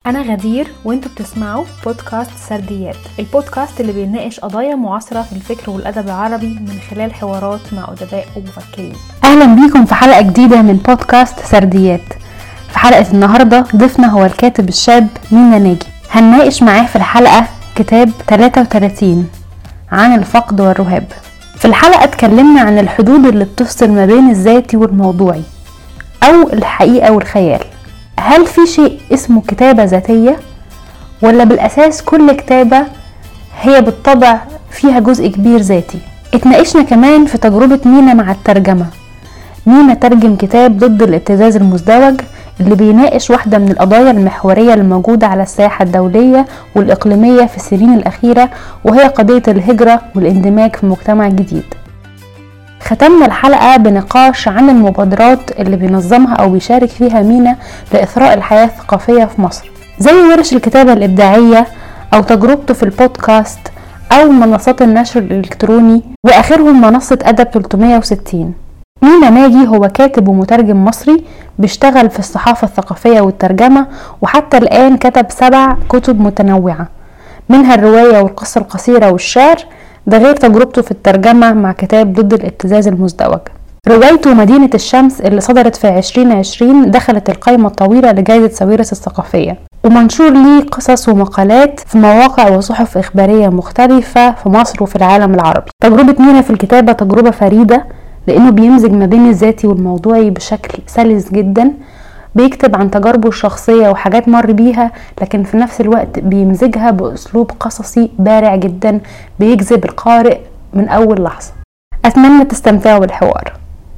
أنا غدير وانتوا بتسمعوا بودكاست سرديات، البودكاست اللي بيناقش قضايا معاصرة في الفكر والأدب العربي من خلال حوارات مع أدباء ومفكرين. أهلا بيكم في حلقة جديدة من بودكاست سرديات. في حلقة النهاردة ضيفنا هو الكاتب الشاب مينا ناجي. هنناقش معاه في الحلقة كتاب 33 عن الفقد والرهاب. في الحلقة اتكلمنا عن الحدود اللي بتفصل ما بين الذاتي والموضوعي أو الحقيقة والخيال. هل في شيء اسمه كتابة ذاتية ولا بالأساس كل كتابة هي بالطبع فيها جزء كبير ذاتي؟ اتناقشنا كمان في تجربة مينا مع الترجمة. مينا ترجم كتاب ضد الابتزاز المزدوج اللي بيناقش واحدة من القضايا المحورية الموجودة على الساحة الدولية والإقليمية في السنين الأخيرة، وهي قضية الهجرة والاندماج في مجتمع جديد. ختمنا الحلقة بنقاش عن المبادرات اللي بينظمها أو بيشارك فيها مينا لإثراء الحياة الثقافية في مصر، زي ورش الكتابة الإبداعية أو تجربته في البودكاست أو منصات النشر الإلكتروني، وآخرهم منصة أدب 360. مينا ناجي هو كاتب ومترجم مصري بيشتغل في الصحافة الثقافية والترجمة، وحتى الآن كتب 7 كتب متنوعة، منها الرواية والقصة القصيرة والشعر، ده غير تجربته في الترجمة مع كتاب ضد الابتزاز المزدوج. روايته مدينة الشمس اللي صدرت في 2020 دخلت القائمة الطويلة لجائزة ساويرس الثقافية، ومنشور ليه قصص ومقالات في مواقع وصحف إخبارية مختلفة في مصر وفي العالم العربي. تجربة مينا في الكتابة تجربة فريدة لأنه بيمزج ما بين الذاتي والموضوعي بشكل سلس جدا. بيكتب عن تجاربه الشخصية وحاجات مر بيها، لكن في نفس الوقت بيمزجها بأسلوب قصصي بارع جدا بيجذب القارئ من أول لحظة. أتمنى تستمتعوا بالحوار.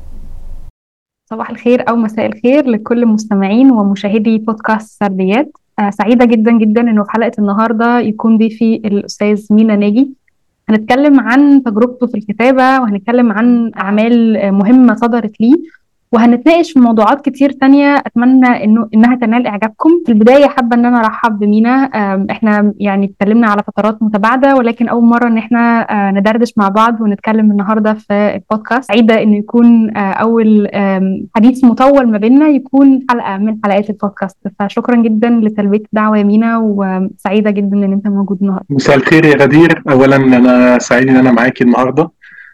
صباح الخير أو مساء الخير لكل مستمعين ومشاهدي بودكاست سرديات. سعيدة جدا جدا إنه في حلقة النهاردة يكون ضيفي الأستاذ مينا ناجي. هنتكلم عن تجربته في الكتابة، وهنتكلم عن أعمال مهمة صدرت ليه، وهنتناقش في موضوعات كتير تانية أتمنى إنها تنال إعجابكم. في البداية حابة إن أنا أرحب بمينا. إحنا يعني اتكلمنا على فترات متباعدة، ولكن أول مرة إن إحنا ندردش مع بعض ونتكلم النهاردة في البودكاست. سعيدة إنه يكون أول حديث مطول ما بيننا يكون حلقة من حلقات البودكاست، فشكرا جدا لتلبية الدعوة يا مينا، وسعيدة جدا إن أنت موجود النهاردة. مساء الخير يا غدير. أولا أنا سعيد إن أنا معاكي النهاردة،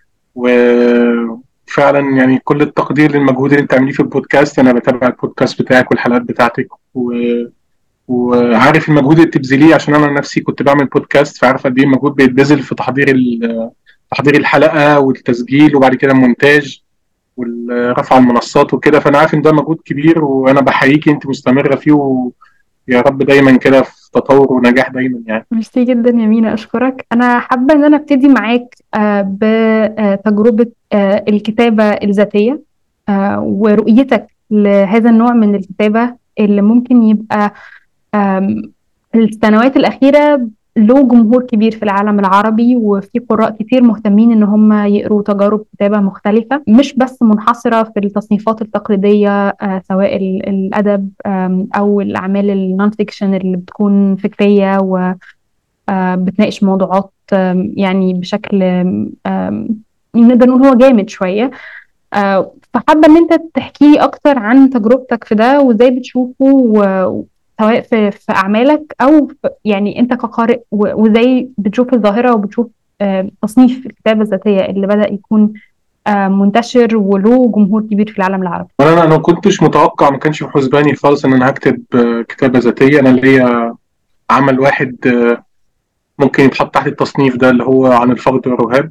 وفعلا يعني كل التقدير للمجهود اللي انت عامليه في البودكاست. انا بتابع البودكاست بتاعك والحلقات بتاعتك وعارف المجهود اللي بتبذليه، عشان انا نفسي كنت بعمل بودكاست، فعارف قد ايه المجهود بيتبذل في تحضير الحلقة والتسجيل وبعد كده المونتاج والرفع على المنصات وكده. فانا عارف ان ده مجهود كبير، وانا بحييكي انت مستمرة فيه، ويا رب دايما كده في تطور ونجاح دايما يعني. ميرسي جدا يا مينا، اشكرك. انا حابه ان انا ابتدي معاك بتجربه الكتابه الذاتيه ورؤيتك لهذا النوع من الكتابه اللي ممكن يبقى في السنوات الاخيره له جمهور كبير في العالم العربي، وفي قراء كتير مهتمين ان هم يقروا تجارب كتابه مختلفه، مش بس منحصره في التصنيفات التقليديه سواء الادب او الاعمال النون فيكشن اللي بتكون فكريه وبتناقش موضوعات يعني بشكل نقدر نقول هو جامد شويه. فحابه ان انت تحكي لي اكتر عن تجربتك في ده وازاي بتشوفه، سواء في أعمالك أو يعني أنت كقارئ، وإزاي بتشوف الظاهرة وبتشوف تصنيف الكتابة الذاتية اللي بدأ يكون منتشر وله جمهور كبير في العالم العربي. أنا ما كنتش متوقع، ما كانش في حسباني خالص إن أنا هكتب كتابة ذاتية. أنا ليا عمل واحد ممكن يتحط تحت التصنيف ده، اللي هو عن الفقد والرهاب.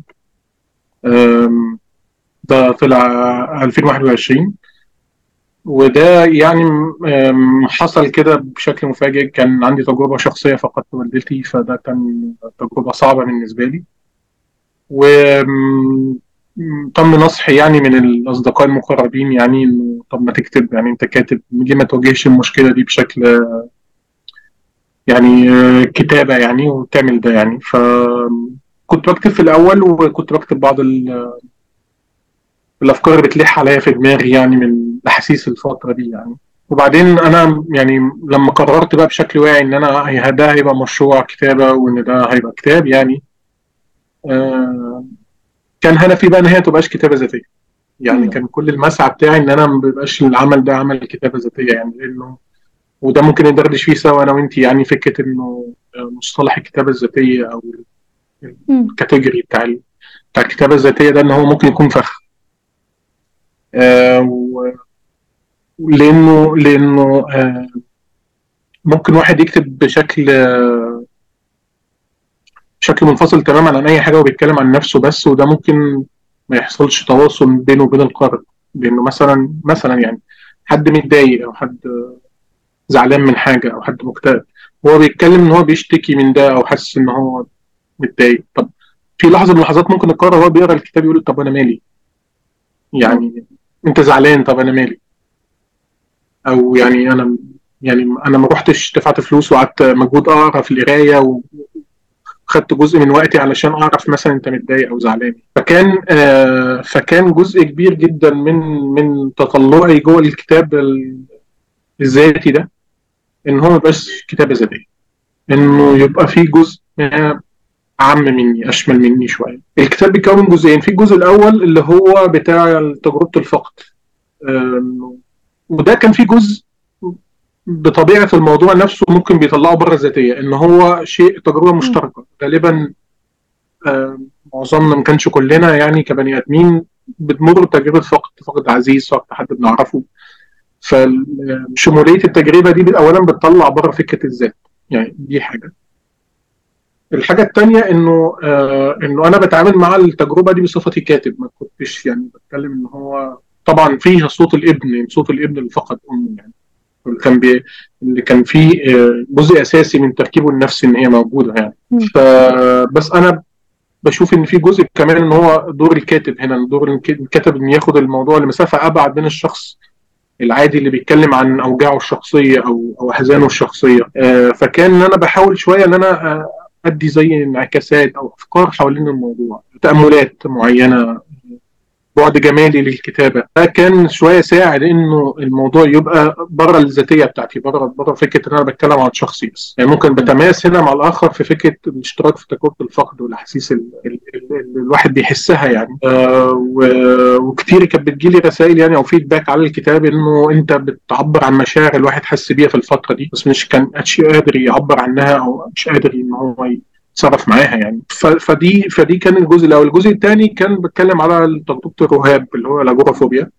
ده طلع 2021، وده يعني حصل كده بشكل مفاجئ. كان عندي تجربة شخصية، فقدت والدتي، فده كان تجربة صعبة بالنسبة لي. وتم نصحي يعني من الأصدقاء المقربين، يعني إنه طب ما تكتب، يعني أنت كاتب، ليه ما تواجهش المشكلة دي بشكل يعني كتابة يعني، وتعمل ده يعني. فكنت بكتب في الأول، وكنت بكتب بعض الافكار اللي بتلح عليا في دماغي يعني من احاسيس الفتره دي يعني. وبعدين انا يعني لما قررت بقى بشكل واعي ان انا ده هيبقى مشروع كتابه، وان ده هيبقى كتاب يعني، كان هدفي بقى ان هي تبقاش كتابه ذاتيه. يعني كان كل المسعى بتاعي ان انا ما بيبقاش العمل ده عمل كتابه ذاتيه، يعني لانه وده ممكن ندردش فيه سوا انا وانت، يعني فكره انه مصطلح الكتابه الذاتيه او مم. الكاتيجوري بتاع الكتابه الذاتيه ده ان هو ممكن يكون فخ. لانه ممكن واحد يكتب بشكل منفصل تماما عن اي حاجه وبيتكلم عن نفسه بس، وده ممكن ما يحصلش تواصل بينه وبين القارئ. لانه مثلا يعني حد متضايق او حد زعلان من حاجه او حد مكتئب، هو بيتكلم ان هو بيشتكي من ده او حاسس ان هو متضايق. طب في لحظه من اللحظات ممكن القارئ وهو بيقرا الكتاب يقول طب انا مالي؟ يعني انت زعلان، طب انا مالي؟ او يعني انا ما رحتش دفعت فلوس وقعدت مجهود اقرا في القرايه وخدت جزء من وقتي علشان اعرف مثلا انت متضايق او زعلان. فكان جزء كبير جدا من تطلعي جوه الكتاب الذاتي ده ان هو بس كتابه ذاتيه، انه يبقى في جزء اعم مني، اشمل مني شويه. الكتاب بيتكون من جزئين، في الجزء الاول اللي هو بتاع تجربه الفقد، وده كان في جزء بطبيعه الموضوع نفسه ممكن بيطلعه بره الذاتيه، ان هو شيء تجربه مم. مشتركه غالبا. معظمنا ما كانش كلنا يعني كبني ادمين بتمر بتجربه فقد عزيز، فقد حد بنعرفه. فشموليه التجربه دي اولا بتطلع بره فكره الذات، يعني دي حاجه. الحاجه الثانيه انه انا بتعامل مع التجربه دي بصفتي كاتب، ما كنتش يعني بتكلم ان هو طبعا فيها صوت الابن، صوت الابن اللي فقد امه يعني، اللي كان فيه جزء اساسي من تركيبه النفسي ان هي موجوده يعني. مم. فبس انا بشوف ان في جزء كمان ان هو دور الكاتب هنا، دور الكاتب ان ياخد الموضوع لمسافه ابعد من الشخص العادي اللي بيتكلم عن اوجاعه الشخصيه او احزانه الشخصيه. فكان ان انا بحاول شويه ان انا ادي زي انعكاسات او افكار حوالين الموضوع، تاملات معينه، بعد جمالي للكتابه. ده كان شويه ساعد انه الموضوع يبقى بره الذاتيه بتاعتي، بره فكره ان انا بتكلم عن شخصي بس. يعني ممكن بتماس هنا مع الاخر في فكره الاشتراك في تجربه الفقد والاحاسيس اللي الواحد بيحسها يعني. وكتير كانت بتجيلي رسائل يعني او فيدباك على الكتاب انه انت بتعبر عن مشاعر الواحد حس بيها في الفتره دي، بس مش كان قادر يعبر عنها او مش قادر ان هو اتصرف معاها يعني. فدي كان الجزء الاول. الجزء الثاني كان بتكلم على تجربه الرهاب اللي هو الاجورافوبيا.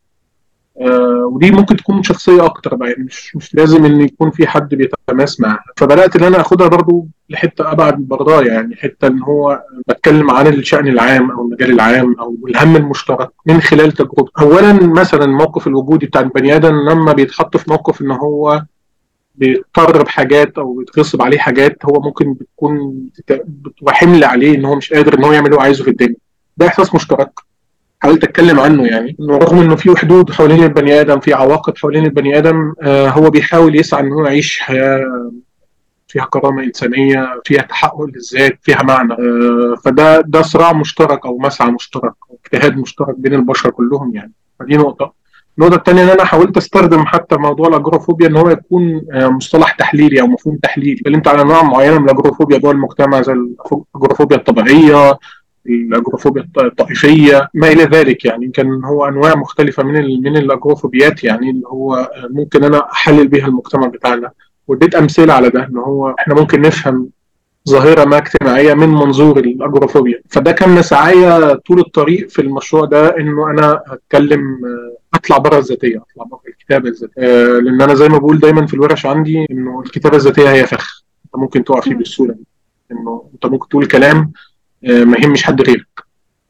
ودي ممكن تكون شخصيه اكتر بقى، يعني مش لازم ان يكون في حد بيتماس معاها. فبدات ان انا اخدها برضو لحته ابعد برضاها، يعني حته ان هو بتكلم عن الشان العام او المجال العام او الهم المشترك من خلال تجربه. اولا مثلا الموقف الوجودي بتاع البني ادم لما بيتحط في موقف ان هو بيضطر بحاجات او بيتغصب عليه حاجات، هو ممكن بتبقى حمل عليه ان هو مش قادر ان هو يعمل اللي هو عايزه في الدنيا. ده احساس مشترك حاولت اتكلم عنه، يعني انه رغم انه في حدود حوالين البني ادم، في عواقب حوالين البني ادم، هو بيحاول يسعى ان هو يعيش حياه فيها كرامه انسانيه، فيها تحقق للذات، فيها معنى. فده صراع مشترك او مسعى مشترك او اجتهاد مشترك بين البشر كلهم يعني. فدي نقطه. النقطة الثانية إن أنا حاولت أستخدم حتى موضوع الأجروفوبيا إن هو يكون مصطلح تحليلي أو مفهوم تحليلي. اتكلمت على أنواع معينة من الأجروفوبيا جوه المجتمع زي الأجروفوبيا الطبيعية، الأجروفوبيا الطائفية، ما إلى ذلك. يعني كان هو أنواع مختلفة من الأجروفوبيات، يعني اللي هو ممكن أنا أحلل بها المجتمع بتاعنا. واديت أمثلة على ده، إن هو إحنا ممكن نفهم ظاهره ما اجتماعيه من منظور الاجروفوبيا. فده كان مساعية طول الطريق في المشروع ده، انه انا اتكلم، اطلع بره الذاتيه، اطلع بره الكتابه الذاتيه. لان انا زي ما بقول دايما في الورش عندي انه الكتابه الذاتيه هي فخ انت ممكن تقع فيه مم. بسهوله، انه انت ممكن تقول كلام ما يهمش حد غيرك.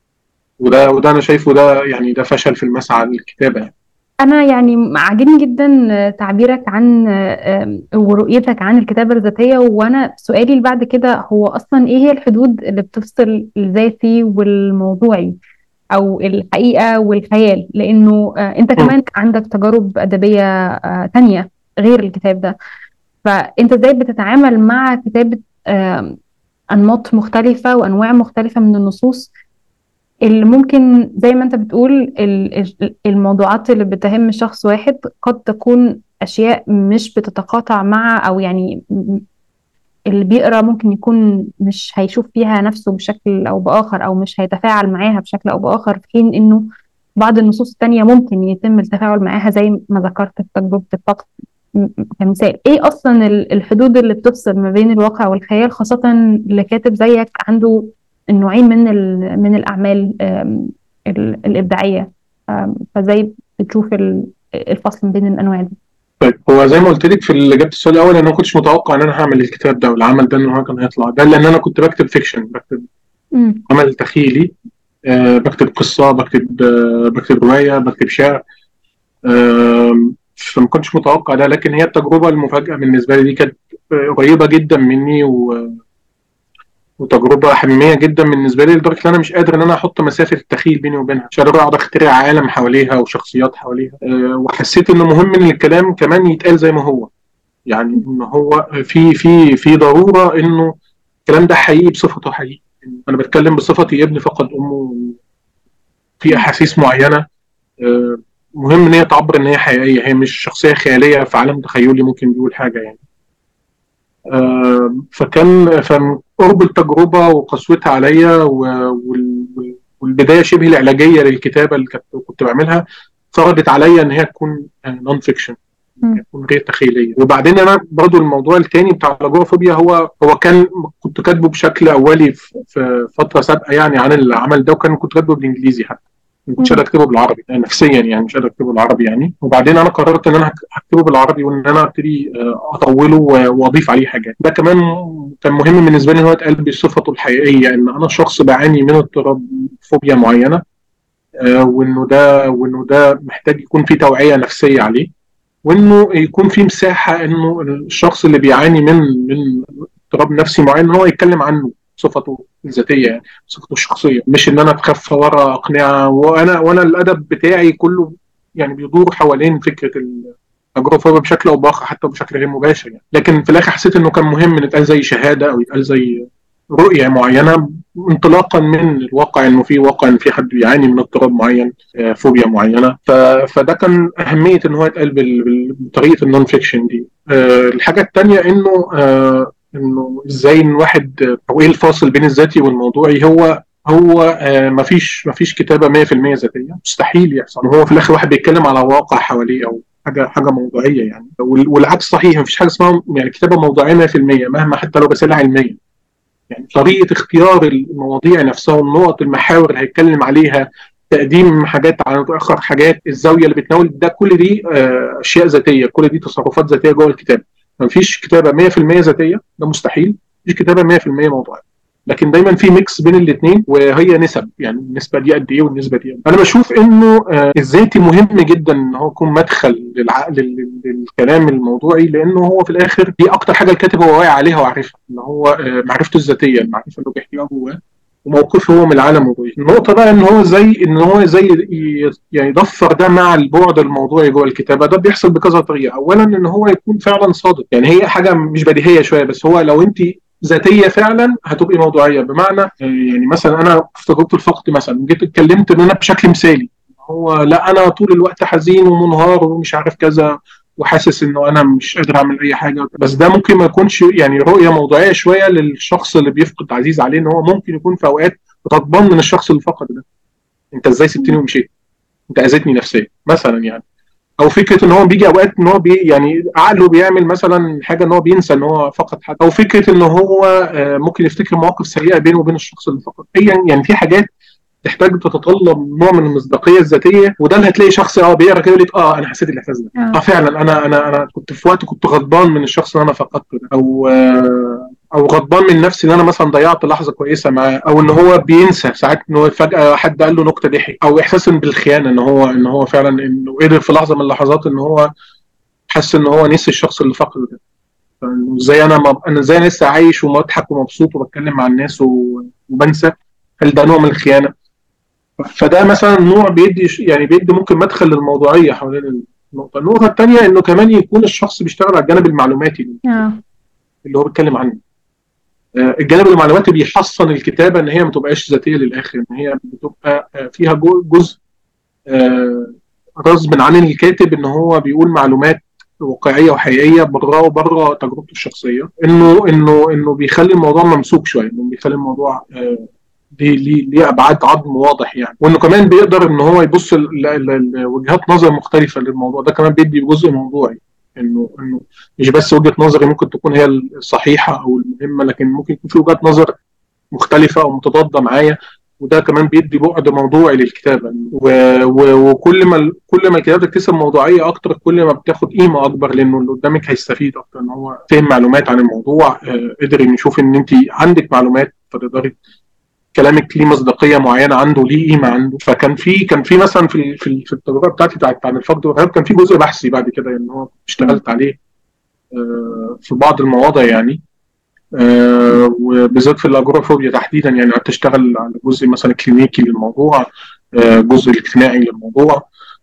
وده انا شايفه ده يعني ده فشل في المسعى للكتابه يعني. أنا يعني عاجبني جدا تعبيرك عن ورؤيتك عن الكتابة الذاتية. وأنا سؤالي اللي بعد كده هو أصلا إيه هي الحدود اللي بتفصل الذاتي والموضوعي أو الحقيقة والخيال؟ لأنه أنت م. كمان عندك تجارب أدبية تانية غير الكتاب ده. فأنت إزاي بتتعامل مع كتابة أنماط مختلفة وأنواع مختلفة من النصوص اللي ممكن زي ما انت بتقول الموضوعات اللي بتهم شخص واحد قد تكون أشياء مش بتتقاطع مع، أو يعني اللي بيقرأ ممكن يكون مش هيشوف فيها نفسه بشكل أو بآخر، أو مش هيتفاعل معاها بشكل أو بآخر، في حين إنه بعض النصوص التانية ممكن يتم التفاعل معاها زي ما ذكرت في تجربة الفقد. كمثال ايه اصلا الحدود اللي بتفصل ما بين الواقع والخيال، خاصة لكاتب زيك عنده النوعين من الاعمال الابداعية. فازاي بتشوف الفصل ما بين الانواع دي؟ طيب، هو زي ما قلت لك في اجابه السؤال الاول، انا ما كنتش متوقع ان انا هعمل الكتاب ده والعمل ده ان هو كان هيطلع ده، لان انا كنت بكتب فيكشن، بكتب مم. عمل تخيلي. بكتب قصه، بكتب روايه، بكتب شعر. فما كنتش متوقع ده، لكن هي التجربه المفاجاه بالنسبه لي دي كانت قريبه جدا مني، وتجربه حميميه جدا بالنسبه لي، لدرجه ان انا مش قادر ان انا احط مسافه التخيل بيني وبينها، مش قادر اقعد اخترع عالم حواليها وشخصيات حواليها. وحسيت انه مهم ان الكلام كمان يتقال زي ما هو، يعني ان هو في ضروره انه الكلام ده حقيقي بصفته حقيقي. انا بتكلم بصفتي ابن فقد امه، في احاسيس معينه مهم ان هي تعبر ان هي حقيقيه، هي مش شخصيه خياليه في عالم تخيلي ممكن يقول حاجه يعني. فكان قرب التجربه وقسوتها عليا والبدايه شبه العلاجيه للكتابه اللي كنت بعملها فرضت عليا ان هي تكون نون فيكشن، مم. تكون غير تخيليه. وبعدين انا برضو الموضوع الثاني بتاع الاجورافوبيا هو كنت كاتبه بشكل اولي في فتره سابقه يعني عن العمل ده، كنت كاتبه بالانجليزي حتى، ما كنتش قادر مم. اكتبه بالعربي نفسيا، يعني مش قادر اكتبه بالعربي يعني. وبعدين انا قررت ان انا هكتبه بالعربي، وان انا ابتدي اطوله واضيف عليه حاجات. ده كمان كان مهم بالنسبه لي ان هو يتقال بصفته الحقيقيه، ان انا شخص بعاني من اضطراب فوبيا معينه، وانه ده محتاج يكون في توعيه نفسيه عليه، وانه يكون في مساحه انه الشخص اللي بيعاني من اضطراب نفسي معين ان هو يتكلم عنه صفته الذاتيه، يعني صفته الشخصيه، مش ان انا اتخفى ورا اقنعه. وانا الادب بتاعي كله يعني بيدور حوالين فكره الاجروفوبيا بشكل او باخر، حتى بشكل غير مباشر يعني. لكن في الاخر حسيت انه كان مهم ان يتقال زي شهاده او يتقال زي رؤيه معينه، انطلاقا من الواقع، انه في واقع ان في حد بيعاني من اضطراب معين، فوبيا معينه. فده كان اهميه ان هو يتقال بطريقه النون فيكشن دي. الحاجه الثانيه انه ازاي ان واحد، او ايه الفاصل بين الذاتي والموضوعي. هو مفيش كتابه 100% ذاتيه، مستحيل يحصل. هو في الاخر واحد بيتكلم على واقع حواليه او حاجه موضوعيه يعني. والعكس صحيح، مفيش حاجه اسمها يعني كتابه موضوعيه 100%، مهما حتى لو رساله علميه. يعني طريقه اختيار المواضيع نفسها والنقط المحاور اللي هيتكلم عليها، تقديم حاجات على اخر حاجات، الزاويه اللي بتناول ده، كل دي اشياء ذاتيه، كل دي تصرفات ذاتيه جوه الكتاب. مفيش كتابه 100% ذاتيه، ده مستحيل. مفيش كتابه 100% موضوعيه، لكن دايما في ميكس بين الاثنين، وهي نسب، يعني النسبه دي قد ايه والنسبه دي قد ايه. انا بشوف انه الذاتي مهم جدا ان هو يكون مدخل للكلام الموضوعي، لانه هو في الاخر دي اكتر حاجه الكاتب هو واعي عليها وعارفها، ان هو معرفته الذاتيه، المعرفه اللي بيحكيها جواه وموقفه هو من العالم وجوه. النقطه بقى ان هو زي يعني يضفر ده مع البعد الموضوعي جوه الكتابه. ده بيحصل بكذا طريقه. اولا ان هو يكون فعلا صادق، يعني هي حاجه مش بديهيه شويه، بس هو لو انت ذاتيه فعلا هتبقي موضوعيه. بمعنى يعني مثلا انا في تجربه الفقد مثلا جيت اتكلمت ان انا بشكل مثالي، هو لا انا طول الوقت حزين ومنهار ومش عارف كذا، وحاسس انه انا مش قادر اعمل اي حاجه. بس ده ممكن ما يكونش يعني رؤيه موضوعيه شويه للشخص اللي بيفقد عزيز عليه، ان هو ممكن يكون في اوقات غضبان من الشخص اللي فقد ده. انت ازاي سبتني ومشيت؟ انت اذيتني نفسيا مثلا يعني. او فكره ان هو بيجي اوقات ان هو يعني عقله بيعمل مثلا حاجه ان هو بينسى ان هو فقد حد، او فكره ان هو ممكن يفتكر مواقف سيئه بينه وبين الشخص اللي فقد. هي يعني في حاجات تحتاج تتطلب نوع من المصداقيه الذاتيه، وده اللي هتلاقي شخص بيقرا كده يقول لك انا حسيت الاحساس ده، فعلا انا كنت في وقت كنت غضبان من الشخص اللي انا فقدته ده، او غضبان من نفسي ان انا مثلا ضيعت لحظه كويسه معاه، او ان هو بينسى ساعات ان هو فجاه حد قال له نكته ضحك، او احساس بالخيانه، ان هو فعلا انه قدر في لحظه من اللحظات ان هو حس ان هو نسي الشخص اللي فقده ده. ازاي انا ازاي لسه عايش ومضحك ومبسوط وبتكلم مع الناس وبنسى؟ هل ده نوع من الخيانه؟ فده مثلا نوع بيدي ممكن مدخل للموضوعيه حوالين النقطه الثانيه، انه كمان يكون الشخص بيشتغل على الجانب المعلوماتي اللي هو بيتكلم عنه. الجانب المعلوماتي بيحصن الكتابه، ان هي ما تبقاش ذاتيه للاخر، ان هي بتبقى فيها جزء غصب عن الكاتب ان هو بيقول معلومات واقعيه وحقيقيه بره تجربته الشخصيه، انه بيخلي الموضوع ممسوك شويه، انه بيخلي الموضوع ليه ابعاد عظم واضح يعني. وانه كمان بيقدر ان هو يبص لوجهات نظر مختلفه للموضوع ده، كمان بيدي جزء موضوعي. انه مش بس وجهة نظري ممكن تكون هي الصحيحة او المهمة، لكن ممكن يكون في وجهات نظر مختلفة او متضادة معايا. وده كمان بيدي بعد موضوعي للكتابة. وكل ما الكتابة بتكتسب موضوعية اكتر، كل ما بتاخد قيمة اكبر، لانه اللي قدامك هيستفيد اكتر، ان هو فهم معلومات عن الموضوع، قدر يشوف ان انت عندك معلومات فتقدري كلامك ليه مصداقيه معينه عنده، ليه قيمه عنده. كان في مثلا في التجربه بتاعتي عن الفقد والرهاب، كان في جزء بحثي بعد كده يعني هو اشتغلت عليه في بعض المواضع يعني، وبالذات في الاجورافوبيا تحديدا يعني قعدت اشتغل على جزء مثلا كلينيكي للموضوع، جزء اجتماعي للموضوع،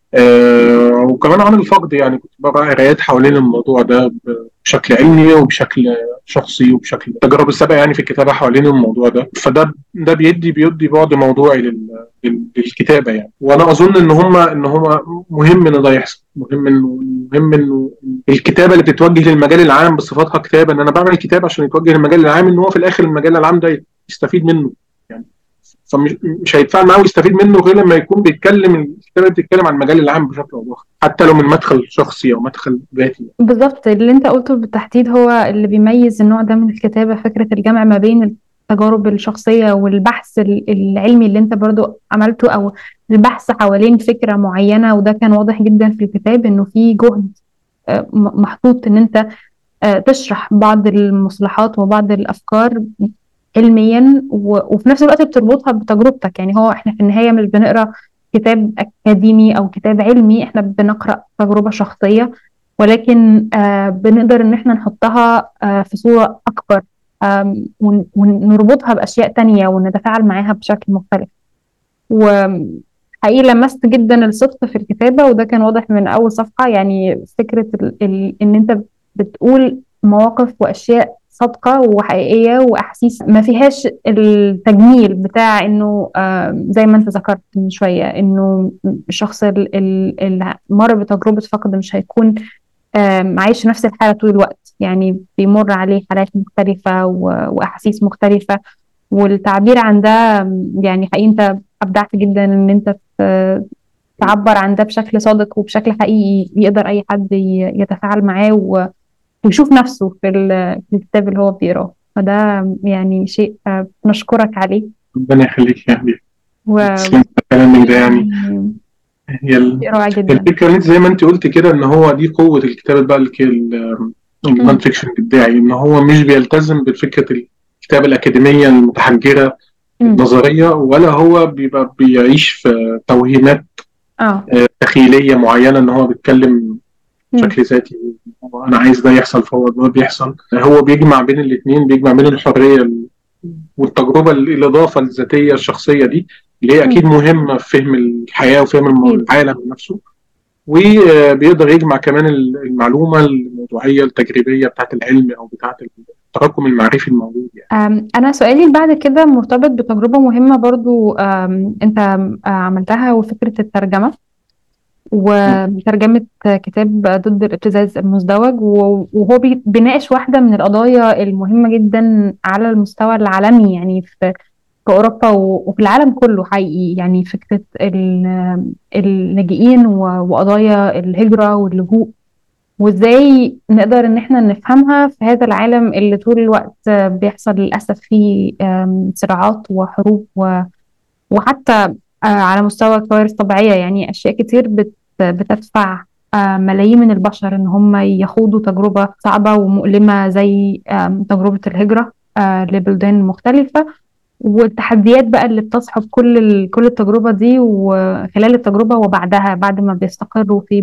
وكمان عن الفقد يعني كنت بقرا قرايات حوالين الموضوع ده بشكل علمي وبشكل شخصي وبشكل تجارب السابقه يعني في الكتابه حوالين الموضوع ده. فده بيدي بعد موضوعي للكتابه يعني. وانا اظن ان هم مهم ان ده يحصل، مهم انه الكتابه اللي بتتوجه للمجال العام بصفتها كتابه، ان انا بعمل كتاب عشان يتوجه للمجال العام، ان هو في الاخر المجال العام ده يستفيد منه يعني. فمش هيتفاعل معاه ويستفيد منه غير لما يكون بيتكلم الكتابه بتتكلم عن المجال العام بشكل او باخر، حتى لو من مدخل شخصي او مدخل ذاتي. بالظبط اللي انت قلته بالتحديد هو اللي بيميز النوع ده من الكتابة، فكرة الجمع ما بين التجارب الشخصية والبحث العلمي اللي انت برضو عملته، او البحث حوالين فكرة معينة. وده كان واضح جدا في الكتاب انه في جهد محطوط ان انت تشرح بعض المصطلحات وبعض الافكار علميا، وفي نفس الوقت بتربطها بتجربتك. يعني هو احنا في النهاية مش بنقرأ كتاب أكاديمي أو كتاب علمي، احنا بنقرأ تجربة شخصية، ولكن بنقدر ان احنا نحطها في صورة أكبر، ونربطها بأشياء تانية ونتفاعل معاها بشكل مختلف. وحقيقي لمست جدا الصدق في الكتابة، وده كان واضح من أول صفحة. يعني فكرة إن أنت بتقول مواقف وأشياء صادقة وحقيقية وأحاسيس ما فيهاش التجميل بتاع إنه زي ما أنت ذكرت من شوية، إنه الشخص اللي مر بتجربة فقد مش هيكون عايش نفس الحالة طول الوقت، يعني بيمر عليه حالات مختلفة وأحاسيس مختلفة. والتعبير عن ده يعني حقيقي أنت أبدعت جدا إن أنت تعبر عن ده بشكل صادق وبشكل حقيقي يقدر أي حد يتفاعل معاه ويشوف نفسه في الكتاب اللي هو بيقراه. فده يعني شيء نشكرك عليه. ربنا يخليك يا حبيبي. و كلامك ده يعني هي رائع جدا. الفكره اللي زي ما انت قلت كده، ان هو دي قوه الكتاب بقى النون فيكشن الابداعي، ان هو مش بيلتزم بفكره الكتابه الاكاديميه المتحجره النظريه، ولا هو بيبقى بيعيش في توهيمات تخيليه معينه ان هو بيتكلم بشكل ذاتي انا عايز ده يحصل فهو ده بيحصل. هو بيجمع بين الاثنين، بيجمع بين الحريه والتجربه، الاضافه الذاتيه الشخصيه دي اللي هي اكيد مهمه في فهم الحياه وفهم العالم نفسه، وبيقدر يجمع كمان المعلومه الموضوعيه التجريبيه بتاعت العلم او بتاعت التراكم المعرفي الموجود يعني. أنا سؤالي بعد كده مرتبط بتجربة مهمة برضو أنت عملتها، وفكرة الترجمة وترجمة كتاب ضد الابتزاز المزدوج، وهو بيناقش واحدة من القضايا المهمة جدا على المستوى العالمي، يعني في أوروبا وفي العالم كله حقيقي. يعني فكرة اللاجئين وقضايا الهجرة واللجوء، وازاي نقدر ان احنا نفهمها في هذا العالم اللي طول الوقت بيحصل للأسف فيه صراعات وحروب وحتى على مستوى كوارث طبيعية. يعني أشياء كتير بتدفع ملايين من البشر ان هم يخوضوا تجربة صعبة ومؤلمة زي تجربة الهجرة لبلدان مختلفة، والتحديات بقى اللي بتصحب كل التجربة دي، وخلال التجربة وبعدها بعد ما بيستقروا في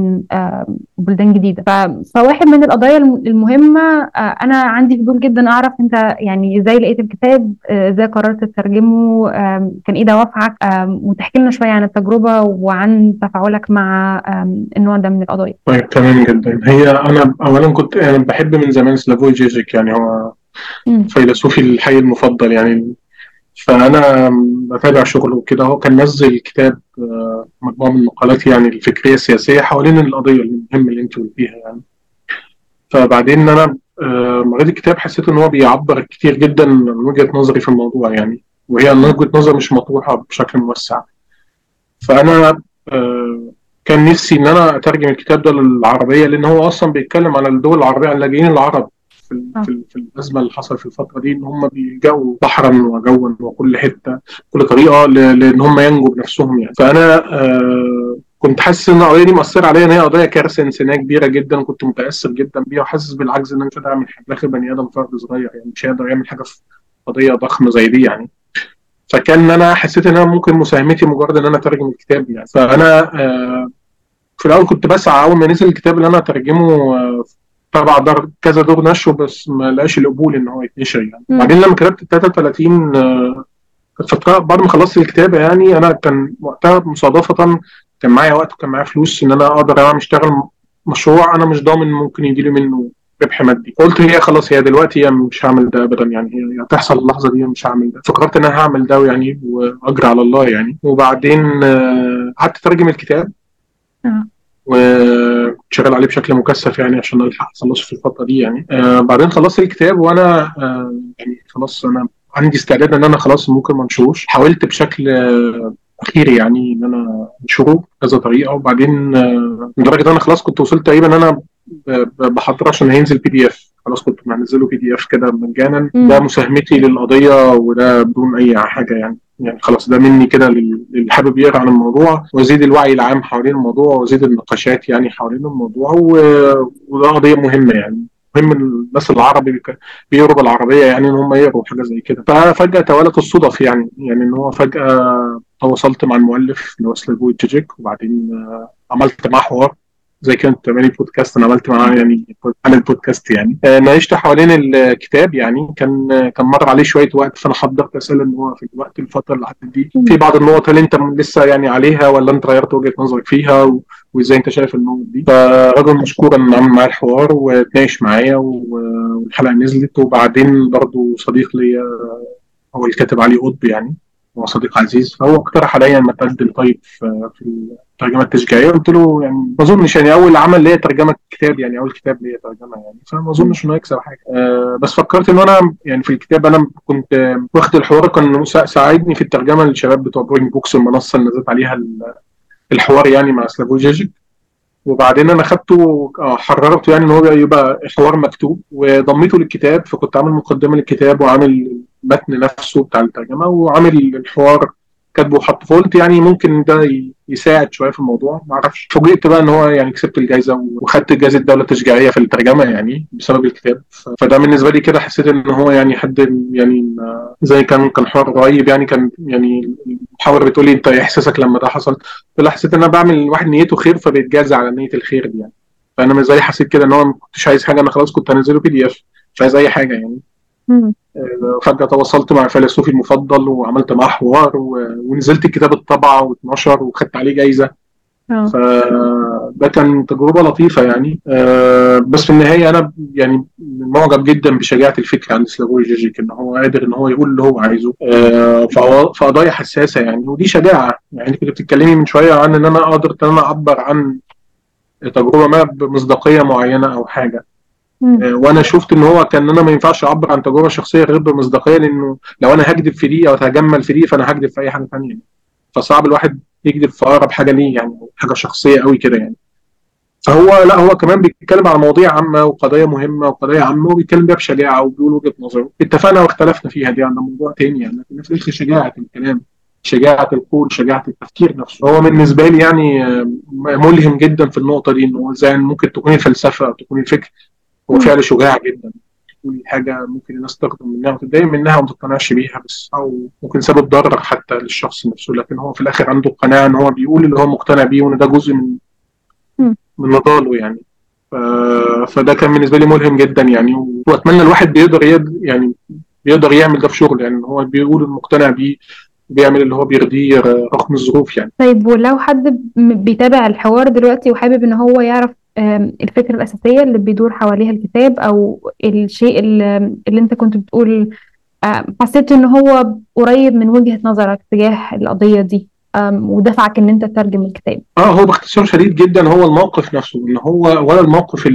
بلدان جديدة. فواحد من القضايا المهمة، أنا عندي فضول جدا أعرف أنت يعني إزاي لقيت الكتاب، إزاي قررت تترجمه، كان إيه دوافعك، وتحكي لنا شوية عن التجربة وعن تفاعلك مع النوع ده من القضايا. طيب تمام جدا. هي أنا أولا كنت بحب من زمان سلافوي جيجيك، يعني هو فيلسوفي الحي المفضل يعني، فأنا بتابع شغله وكده. هو كان نزل كتاب مجموعة من المقالات يعني الفكرية السياسية حوالين القضية المهمة اللي أنت قلتيها يعني. فبعدين أنا قريت الكتاب حسيت إن هو بيعبر كتير جدا عن وجهة نظري في الموضوع يعني، وهي وجهة نظر مش مطروحة بشكل موسع. فأنا كان نفسي ان انا اترجم الكتاب ده للعربيه، لان هو اصلا بيتكلم على الدول العربيه، على اللاجئين العرب في الازمه اللي حصلت في الفتره دي، ان هم بيلجأوا بحرا وجوا وكل حته كل طريقه لان هم ينجوا بنفسهم يعني. فانا كنت حاسس ان القضيه دي مأثره عليا، ان هي قضيه كارثه انسانيه كبيره جدا، وكنت متاثر جدا بيها وحاسس بالعجز ان انا مش قادر اعمل حاجه داخل بني ادم فرد صغير يعني، مش هيقدر يعمل حاجه في قضيه ضخمه زي دي يعني. فكان انا حسيت ان انا ممكن مساهمتي مجرد ان انا اترجم الكتاب يعني. فانا في الاول كنت بسعى اول ما نزل الكتاب اللي انا اترجمه تبع دار كذا دور نشره، بس ما لقاش القبول ان هو يتنشر يعني. بعدين لما كتبت ال 33 فترة بعد ما خلصت الكتابة يعني، أنا كان وقتها مصادفة كان معايا وقت وكان معايا فلوس إن أنا أقدر أعمل أشتغل مشروع أنا مش ضامن ممكن يجي لي منه ربح مادي. قلت هي خلاص، هي دلوقتي هي مش هعمل ده أبدا يعني، هي هتحصل اللحظة دي مش هعمل ده. فقررت إن أنا هعمل ده يعني وأجري على الله يعني. وبعدين قعدت أترجم الكتاب وشغال عليه بشكل مكثف يعني عشان الحق اخلصه في الفتره دي يعني. بعدين خلصت الكتاب وانا يعني خلاص انا عندي استعداد ان انا خلاص ممكن ما انشروش. حاولت بشكل اخير يعني ان انا انشره كذا طريقه، وبعدين لدرجه ان انا خلاص كنت وصلت تقريبا ان انا بحضر عشان هينزل PDF، خلاص كنت منزله PDF كده مجانا. ده مساهمتي للقضيه وده بدون اي حاجه يعني. يعني خلاص ده مني كده اللي حابب يقرا عن الموضوع وازيد الوعي العام حوالين الموضوع وازيد النقاشات يعني حوالين الموضوع. وده قضيه مهمه يعني، مهم الناس العربي بيقروا بالعربيه يعني ان هم يقروا حاجه زي كده. ففجاه توالت الصدف يعني ان هو فجاه تواصلت مع المؤلف اللي هو سلافوي جيجيك، وبعدين عملت معاه حوار زي كانت بتعملي بودكاست، انا عملت معاه يعني عن البودكاست يعني. ناقشت حوالين الكتاب يعني. كان مر عليه شويه وقت، فانا حضرت اسئله ان هو في الوقت الفتره اللي عدت دي في بعض النقط هل انت لسه يعني عليها ولا انت غيرت وجهه نظرك فيها وازاي انت شايف النقط دي. فرجل مشكورا ان عمل معايا الحوار واتناقش معايا والحلقه نزلت. وبعدين برضه صديق ليا هو الكاتب علي قطب يعني، هو صديق عزيز، فهو اقترح عليا ان اتقدم طيب في الترجمه التشجيعيه. قلت له يعني ما اظنش يعني اول عمل ليا ترجمه كتاب يعني، اول كتاب ليا ترجمه يعني، فما اظنش انه يكسب حاجه. بس فكرت ان انا يعني في الكتاب انا كنت واخد الحوار كان ساعدني في الترجمه للشباب بتوع بوينج بوكس، المنصه اللي نزلت عليها الحوار يعني مع سلافو جيجيك. وبعدين انا خدته حررته يعني ان هو يبقى حوار مكتوب وضميته للكتاب. فكنت عامل مقدمه للكتاب وعامل المتن نفسه بتاع الترجمه وعامل الحوار كاتبه وحطه. فقلت يعني ممكن ده يساعد شويه في الموضوع، ما اعرفش. فوجئت بقى ان هو يعني كسبت الجائزه وخدت جائزه الدوله التشجيعيه في الترجمه يعني بسبب الكتاب. فده بالنسبه لي كده حسيت ان هو يعني حد يعني زي كان حوار قريب يعني. كان يعني المحاور بتقول لي انت احساسك لما ده حصل؟ فلا، حسيت ان انا بعمل واحد نيته خير فبيتجازى على نيه الخير دي يعني. فانا مش زي حسيت كده ان هو ما كنتش عايز حاجه، انا خلاص كنت هنزله PDF، مش عايز اي حاجه يعني. فجاه تواصلت مع فيلسوفي المفضل وعملت معاه حوار ونزلت الكتاب الطبعه واتنشر وخدت عليه جايزه. فده كان تجربه لطيفه يعني. بس في النهايه انا يعني معجب جدا بشجاعه الفكر عند سلافوي جيجيك، ان هو قادر ان هو يقول اللي هو عايزه في قضايا حساسه يعني. ودي شجاعه يعني. انت كنت بتتكلمي من شويه عن ان انا قدرت ان انا اعبر عن تجربه ما بمصداقيه معينه او حاجه. وانا شفت ان هو كان انا ما ينفعش اعبر عن تجربه شخصيه غير بمصداقيه، لانه لو انا هكذب في دي او اتجمل في دي فانا هكذب في اي حاجه ثانيه. فصعب الواحد يكذب في اقرب حاجه ليه يعني، حاجه شخصيه قوي كده يعني. فهو لا، هو كمان بيتكلم على مواضيع عامه وقضايا مهمه وقضايا عامه وبيتكلم بيها بشجاعه وبيقول وجهه نظره. اتفقنا واختلفنا فيها دي عن موضوع تاني يعني، لكن في الاخر شجاعه الكلام، شجاعه القول، شجاعه التفكير نفسه. هو بالنسبه لي يعني ملهم جدا في النقطه دي، انه ازاي ممكن تكون الفلسفه او تكون الفكر هو فعل شجاع جدا. تكون حاجه ممكن الناس تقدم منها وتتضايق منها وما تقتنعش بيها، بس او ممكن سبب ضرر حتى للشخص نفسه، لكن هو في الاخر عنده قناعه ان هو بيقول اللي هو مقتنع بيه وان ده جزء من نضاله يعني. فده كان بالنسبه لي ملهم جدا يعني. واتمنى الواحد يعني بيقدر يعمل ده في شغله يعني، هو بيقول المقتنع بيه بيعمل اللي هو بيرضيه رغم الظروف يعني. طيب ولو حد بيتابع الحوار دلوقتي وحابب ان هو يعرف الفكرة الأساسية اللي بيدور حواليها الكتاب أو الشيء اللي أنت كنت بتقول حسيت ان هو قريب من وجهة نظرك تجاه القضية دي ودفعك ان انت تترجم الكتاب. هو باختصار شديد جدا هو الموقف نفسه، ان هو ولا الموقف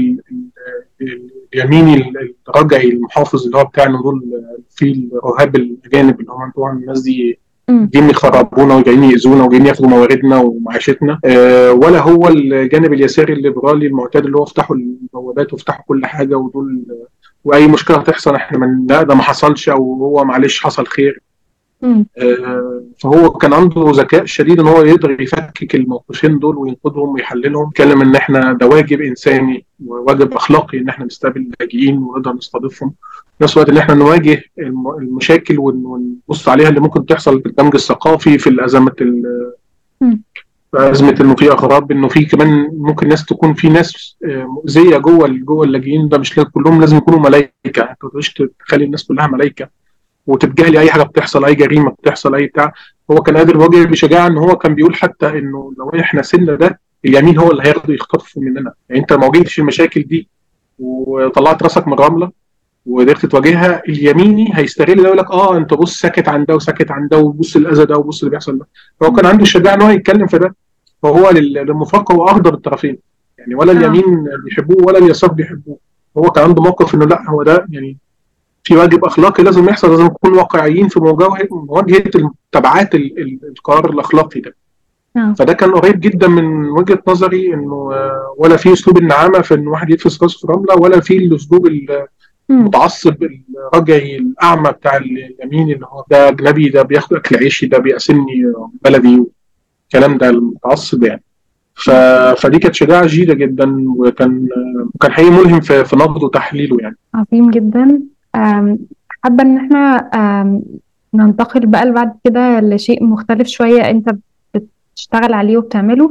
اليميني الرجعي المحافظ اللي هو بتاع ان دول في الرهاب الاجانب اللي هم بتوع الناس دي مم. جايين يخربونا وجايين يأذونا وجايين ياخدوا مواردنا ومعيشتنا، ولا هو الجانب اليساري الليبرالي المعتاد اللي هو افتحوا البوابات وافتحوا كل حاجه ودول، واي مشكله هتحصل احنا من لا ده ما حصلش او هو معلش حصل خير. مم. فهو كان عنده ذكاء شديد ان هو يقدر يفكك الموقفين دول وينقذهم ويحللهم، يتكلم ان احنا ده واجب انساني وواجب اخلاقي ان احنا نستقبل اللاجئين ونقدر نستضيفهم، في نفس الوقت ان احنا نواجه المشاكل ونبص عليها اللي ممكن تحصل في الدمج الثقافي، في الازمه مم. أزمة إنه في أغراب، إنه في كمان ممكن ناس تكون في ناس مؤذية جوه اللاجئين، ده مش كلهم لازم يكونوا ملايكة، أنت ما تقدرش تخلي الناس كلها ملايكة وتتجاهلي أي حاجة بتحصل، أي جريمة بتحصل، أي بتاع. هو كان قادر يواجه بشجاعة، إن هو كان بيقول حتى إنه لو إحنا سنة ده اليمين هو اللي هياخده يخطفه مننا، يعني أنت ما واجهتش المشاكل دي وطلعت راسك من الرملة وقدرت تواجهها، اليميني هيستغل ده يقول لك انت بص ساكت عن ده وساكت عن ده وبص الاذى ده وبص اللي بيحصل ده. فهو كان عنده الشجاعه ان هو يتكلم في ده، فهو للمفارقه هو اخضر الطرفين، يعني ولا اه. اليمين بيحبوه ولا اليسار بيحبوه. هو كان عنده موقف انه لا هو ده يعني في واجب اخلاقي لازم يحصل، لازم نكون واقعيين في مواجهه تبعات القرار الاخلاقي ده. اه. فده كان قريب جدا من وجهه نظري، انه ولا في اسلوب النعامه في ان واحد يتفس راسه في رمله، ولا في الاسلوب مم. المتعصب الرجعي الاعمى بتاع اليمين اللي هو ده اجنبي، ده بياخد اكل عيشي، ده بيقاسمني بلدي، الكلام ده المتعصب يعني. ف... فدي كانت شجاعه جيده جدا، وكان حقيقي ملهم في نقده وتحليله يعني. عظيم جدا. آم، حابة ان احنا ننتقل بقى بعد كده لشيء مختلف شوية انت بتشتغل عليه وبتعمله،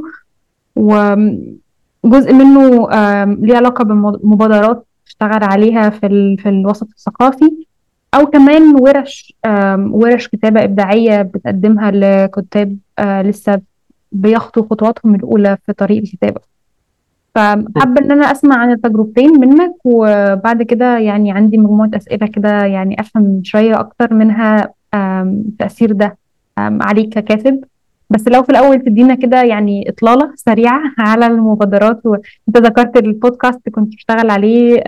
وجزء منه ليه علاقة بمبادرات تشتغل عليها في الوسط الثقافي، أو كمان ورش كتابة إبداعية بتقدمها لكتاب لسه بيخطوا خطواتهم الأولى في طريق الكتابة. فحابة إن أنا أسمع عن التجربتين منك، وبعد كده يعني عندي مجموعة أسئلة كده يعني أفهم شوية أكتر منها تأثير ده عليك ككاتب. بس لو في الأول تدينا كده يعني إطلالة سريعة على المبادرات، وأنت ذكرت البودكاست كنت بتشتغل عليه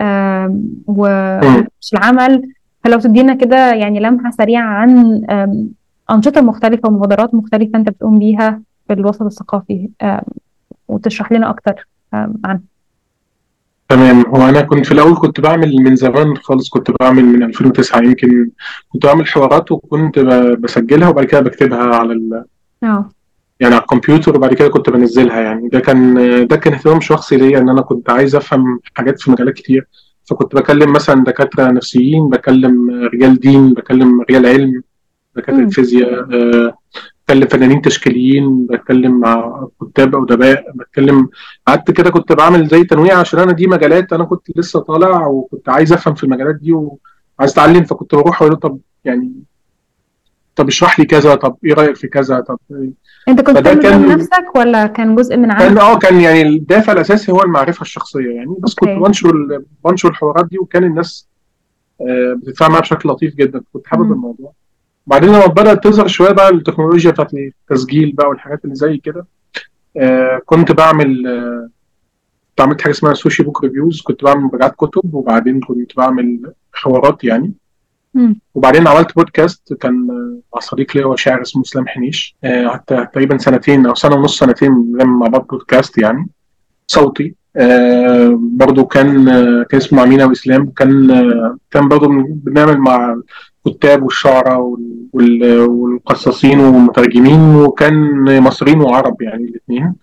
ومش العمل، فلو تدينا كده يعني لمحة سريعة عن أنشطة مختلفة ومبادرات مختلفة أنت بتقوم بيها في الوسط الثقافي، وتشرح لنا أكتر عنها. تمام. هو انا كنت في الاول كنت بعمل من زمان خالص، كنت بعمل من 2009 يمكن، كنت بعمل حوارات وكنت بسجلها وبعد كده بكتبها اه. يعني على الكمبيوتر، وبعد كده كنت بنزلها. يعني ده كان اهتمام شخصي ليا، ان انا كنت عايز افهم حاجات في مجالات كتير. فكنت بكلم مثلا دكاترة نفسيين، بكلم رجال دين، بكلم رجال علم، دكاترة امم. فيزياء، بتكلم فنانين تشكيليين، بتكلم مع كتاب أدباء، بتكلم. قعدت كده كنت بعمل زي تنويع، عشان أنا دي مجالات أنا كنت لسه طالع وكنت عايز أفهم في المجالات دي وعايز أتعلم. فكنت بروح أقول له طب يعني طب اشرح لي كذا، طب إيه رأيك في كذا، طب انت كنت فده بتعمل ده كان لنفسك ولا كان جزء من كان عمل؟ اه كان يعني الدافع الأساسي هو المعرفة الشخصية يعني. بس كنت اوكي. بنشر الحوارات دي، وكان الناس بتتفاعل معاها بشكل لطيف جدا، كنت حابب امم. الموضوع. بعدين لما بدأت تظهر شوية بقى التكنولوجيا بتاعت التسجيل بقى والحاجات اللي زي كده، كنت عملت حاجه اسمها سوشي بوك ريفيوز، كنت بعمل مراجعات كتب، وبعدين كنت بعمل حوارات يعني. امم. وبعدين عملت بودكاست كان مع صديق ليا، هو شاعر اسمه اسلام حنيش، حتى تقريبا سنتين او سنه ونص، سنتين بنعمل مع بعض بودكاست يعني صوتي. برضو كان اسمه أمينة وإسلام، كان برضو بنعمل مع الكتاب والشعراء والقصاصين والمترجمين، وكان مصريين وعرب يعني الاثنين.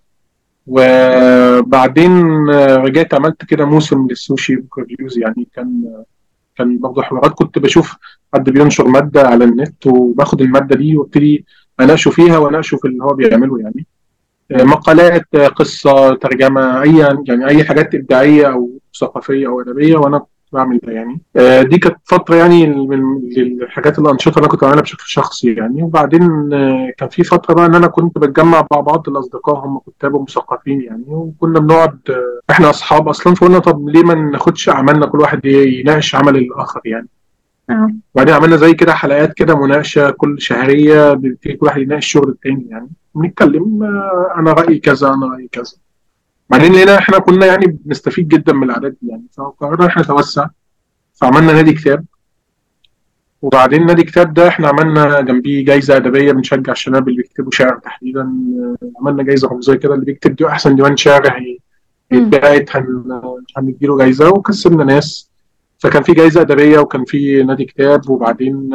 وبعدين رجعت عملت كده موسم للسوشي بوك ريفيوز، يعني كان برضه حوارات، كنت بشوف حد بينشر مادة على النت وباخد المادة دي وابتدي أناقشه فيها وأناقشه في اللي هو بيعمله يعني. مقالات، قصة، ترجمة، أي حاجات إبداعية أو ثقافية أو أدبية، وأنا كنت بعمل ده يعني. دي كانت فترة يعني من الحاجات الأنشطة اللي أنا كنت بعملها بشكل شخصي يعني. وبعدين كان في فترة بقى إن أنا كنت بتجمع مع بعض الأصدقاء هم كتاب ومثقفين يعني، وكنا بنقعد إحنا أصحاب أصلا، فقلنا طب ليه ما ناخدش أعمالنا كل واحد يناقش عمل الآخر يعني. اه. وبعدين عملنا زي كده حلقات كده مناقشة كل شهرية، بتبتدي كل واحد يناقش الشغل التاني يعني، بنتكلم أنا رأيي كذا، أنا رأيي كذا. بعدين لقينا إحنا كنا يعني بنستفيد جدا من العادات دي يعني، فقررنا إحنا نتوسع، فعملنا نادي كتاب. وبعدين نادي كتاب ده احنا عملنا جنبيه جايزه ادبيه بنشجع الشباب اللي بيكتبوا شعر تحديدا. عملنا جايزه رمزيه كده، اللي بيكتب دي احسن ديوان شعر امم. هيتبعت هنديله جايزه، وكسبنا ناس. فكان في جايزه ادبيه وكان في نادي كتاب. وبعدين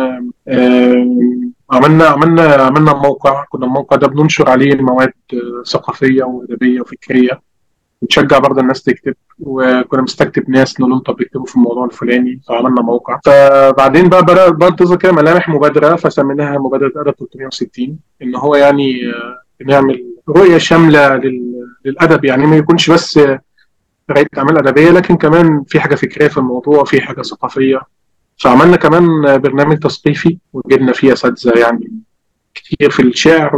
عملنا موقع، كنا الموقع ده بننشر عليه مواد ثقافيه وادبيه وفكريه، بتشجع برضه الناس تكتب. وكنا بنستكتب ناس نقول لهم طب اكتبوا في الموضوع الفلاني، فعملنا موقع. فبعدين بقى بدأت تظهر كده ملامح مبادرة، فسميناها مبادرة أدب 360، إن هو يعني نعمل رؤية شاملة للأدب، يعني ما يكونش بس قراية أعمال أدبية، لكن كمان في حاجة فكرية في الموضوع، في حاجة ثقافية. فعملنا كمان برنامج تثقيفي وجبنا فيه أساتذة يعني كتير في الشعر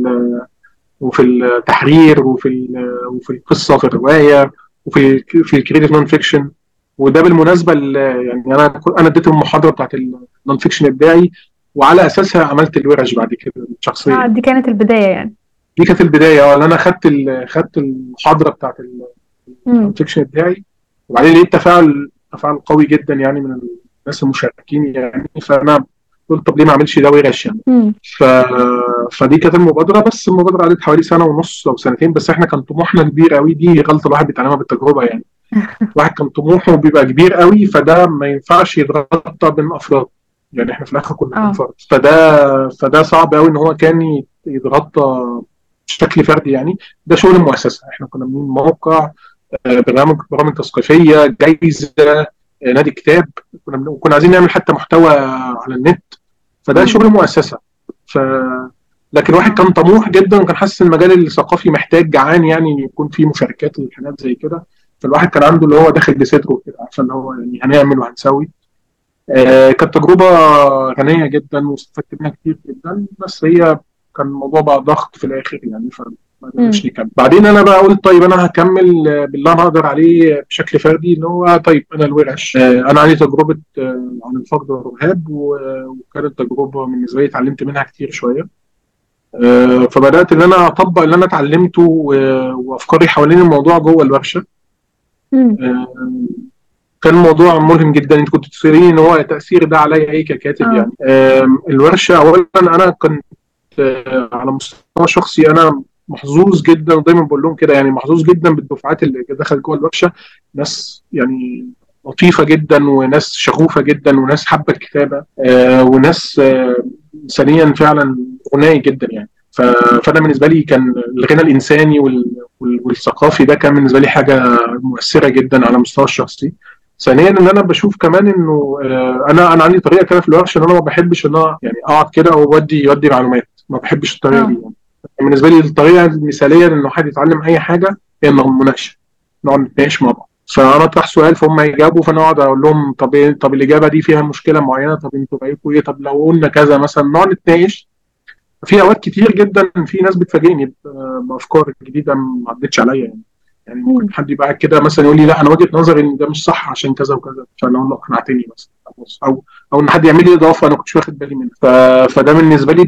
وفي التحرير وفي القصه، في الروايه، في الكريتيف نون فيكشن. وده بالمناسبه يعني انا اديت المحاضره بتاعت النون فيكشن الابداعي، وعلى اساسها عملت الورش بعد كده شخصيا. دي كانت البداية يعني. دي كانت البدايه، انا خدت المحاضره بتاعت النون امم. فيكشن الابداعي، وبعدين لقيت تفاعل قوي جدا يعني من الناس المشاركين يعني. فانا قلت طب ليه ما اعملش ده ورش يعني. امم. ف... فدي كانت المبادره، بس المبادره قعدت حوالي سنه ونص او سنتين، بس احنا كان طموحنا كبير قوي. دي غلطه الواحد بيتعلمها بالتجربه يعني. الواحد كان طموحه بيبقى كبير قوي، فده ما ينفعش يتغطى بين افراد، يعني احنا في الاخر كنا اه. فرد. فده صعب قوي ان هو كان يتغطى بشكل فردي يعني. ده شغل المؤسسه، احنا كنا عاملين موقع، برامج تثقيفيه، جايزه، نادي كتاب. كنا عايزين نعمل حتى محتوى على النت، فده امم. شغل مؤسسه. ف لكن الواحد اه. كان طموح جدا، وكان حاسس ان المجال الثقافي محتاج جعان يعني ان يكون فيه مشاركات وحاجات زي كده. فالواحد كان عنده اللي هو داخل بصدره كده، عارفه اللي هو يعني هنعمل وهنسوي. كانت تجربه غنيه جدا واستفدت منها كتير جدا، بس هي كان الموضوع بقى ضغط في الاخر يعني، فما قدرناش امم. نكمل. بعدين انا بقى قلت طيب انا هكمل بالله انا اقدر عليه بشكل فردي، اللي هو طيب انا الورش. انا عندي تجربه عن الفقد والرهاب، وكانت تجربه بالنسبه لي اتعلمت منها كتير شويه. فبدات ان انا اطبق اللي انا اتعلمته وافكاري حوالين الموضوع جوه الورشه. امم. آه، كان الموضوع ملهم جدا. انت كنت تساليني ان هو تاثير ده عليا ايه ككاتب اه. يعني. الورشه اولا انا كنت على مستوى شخصي انا محظوظ جدا، ودايما بقول لهم كده يعني، محظوظ جدا بالدفعات اللي دخلت جوه الورشه. ناس يعني لطيفه جدا، وناس شغوفه جدا، وناس حابه الكتابه، وناس انسانيا فعلا غني جدا يعني. فانا بالنسبه لي كان الغنى الانساني والثقافي ده كان بالنسبه لي حاجه مؤثره جدا على المستوى الشخصي. ثانيا ان انا بشوف كمان انه انا عندي طريقه كده في الورشه، ان انا ما بحبش ان انا يعني اقعد كده وودي معلومات، ما بحبش الطريقه دي اه. يعني. بالنسبه لي الطريقه المثاليه لانه حد يتعلم اي حاجه هي المناقشه، نقعد نتناقش مع بعض. فانا اطرح سؤال فهم يجاوبوا، فانا اقعد اقول لهم طب إيه، طب الاجابه دي فيها مشكله معينه، طب انتوا رايكم ايه، طب لو قلنا كذا مثلا، نقعد نتناقش. في اوقات كتير جدا في ناس بتفاجئني بافكار جديده ما عدتش عليا يعني. يعني ممكن امم. حد يبقى قاعد كده مثلا يقول لي لا انا وجهه نظري ان ده مش صح عشان كذا وكذا، فانا اقول له اقنعتني مثلا. او ان حد يعمل لي اضافه انا كنتش واخد بالي منها. فده بالنسبه لي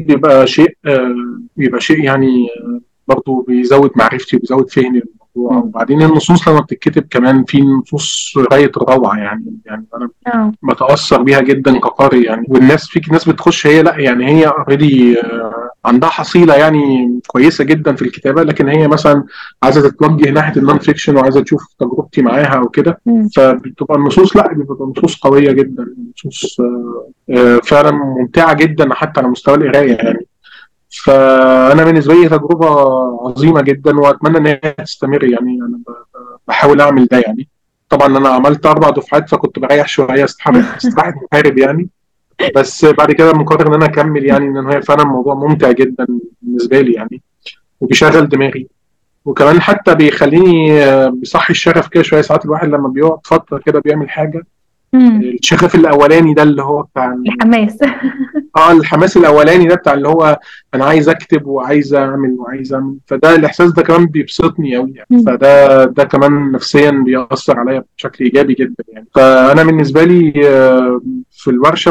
بيبقى شيء يعني برضه بيزود معرفتي وبيزود فهمي للموضوع. امم. وبعدين النصوص لما بتتكتب كمان في نصوص غايه الروعه يعني انا اه. بتاثر بيها جدا كقارئ يعني. والناس في ناس بتخش هي لا يعني هي اوريدي عندها حصيله يعني كويسه جدا في الكتابه، لكن هي مثلا عايزه تتوجه ناحيه النون فيكشن وعايزه تشوف تجربتي معاها وكده. امم. فبتبقى النصوص لا بتبقى نصوص قويه جدا، نصوص فعلا ممتعه جدا حتى على مستوى القرايه يعني. فانا بالنسبه لي تجربه عظيمه جدا، واتمنى ان هي تستمر يعني. انا بحاول اعمل ده يعني. طبعا انا عملت 4 دفعات فكنت بريح شويه استراحه محارب يعني. بس بعد كده مقرر ان انا اكمل يعني، ان هي فعلا موضوع ممتع جدا بالنسبه لي يعني، وبيشغل دماغي. وكمان حتى بيخليني بيصحي الشغف كده شويه. ساعات الواحد لما بيقعد فتره كده بيعمل حاجه، امم. الشغف الاولاني ده اللي هو بتاع الحماس. الحماس الاولاني ده بتاع اللي هو انا عايز اكتب وعايز اعمل. فده الاحساس ده كمان بيبسطني قوي يعني. امم. فده كمان نفسيا بيأثر عليا بشكل ايجابي جدا يعني. فانا بالنسبه لي في الورشه